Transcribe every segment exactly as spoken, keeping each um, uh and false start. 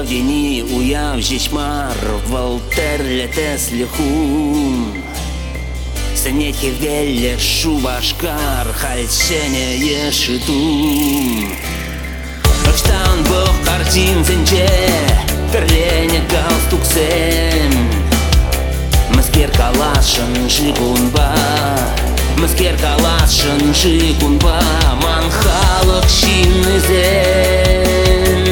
Явдені уяв жечмар Волтерлетес лихун Сенетхе велле шубашкар Хальсене ешитун Ыштан бұқ қартин зенче Тірлене галстуксен Міскер калашын жигунба Міскер калашын жигунба Ман халық шиннізен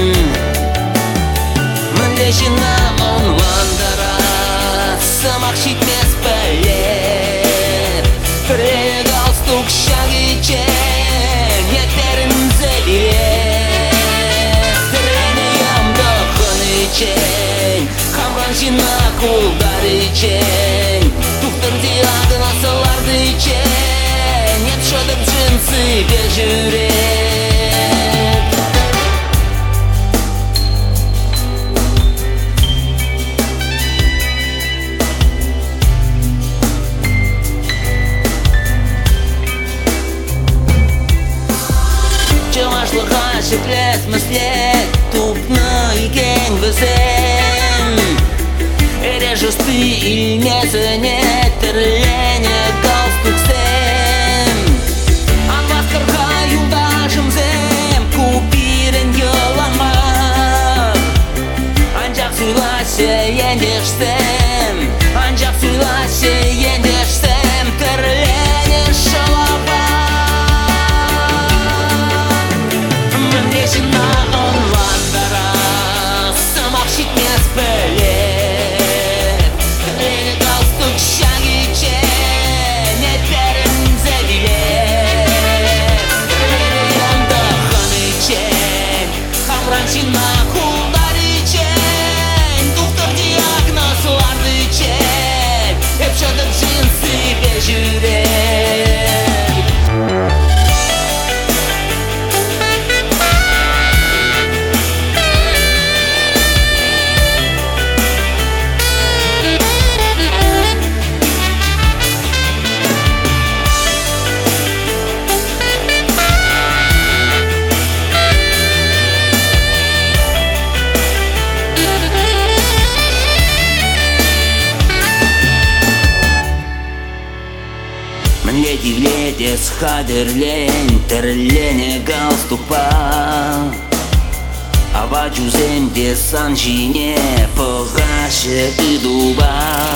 Мінлешіна онландара Самақ шитмес пәлер Тірлене галстук шагичен Етерін зәлер Тірлене ямда хынычен Хамран жина кулдар ичен Тухтырды атын асыларды ичен Еп шодып джинсы бежүрек Чымашлыға шеклес мыслет Тупны икен візен Ережісті илнесіне Тірлене галстуксен Анбасқырға юлдашымзем Купирен йылама Анжақ сұйласе ендешсем Анжақ сұйласе ендешсем Тірлене шалапа Мінлешіна онландара Самақ шитмес бөлек Тірлене галстук шагичен Етерін зәдилеп Тірлене янда ханычен Хамран жина кулдар ичен Тухтыр диагнозларды ичен Еп шадыр джинсы бежүрек Міне дивлетес хадерлен Тірлене галстукпа Ава жүземде сан жине Пығашы идуба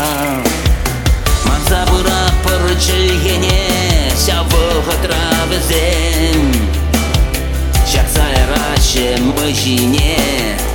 Мансабыра пырчылгене Сявығы травызем Шақсайрашы мыжине